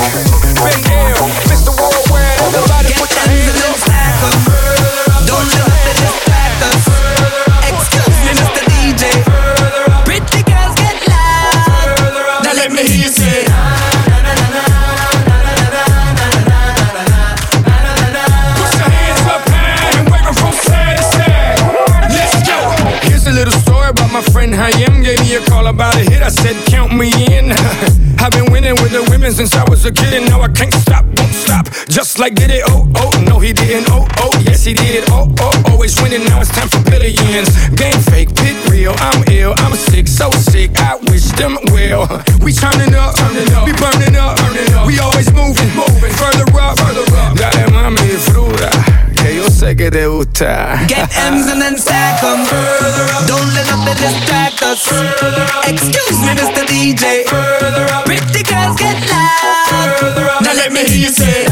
Been ill, Mr. Worldwide, everybody put your hands up. Don't let it distract us. Excuse me, Mr. DJ. Pretty girls get loud. Now let me hear you say. Put your hands up high and wave them from side to side. Let's go. Here's a little story about my friend Hayem. Gave me a call about a hit. I said, count me in. I've been winning with the women since I was a kid, and now I can't stop, won't stop. Just like Diddy, oh, no he didn't, oh, yes he did, oh, always winning, now it's time for billions. Game fake, pit real, I'm ill, I'm sick, so sick, I wish them well. We turning up, we burning up, we always moving, further up. Dale mami, fruta, que yo sé que te gusta. Get M's and then stack 'em. Don't let nothing distract us. Excuse me, Mr. DJ. Pretty girls get loud. Now let me hear you say.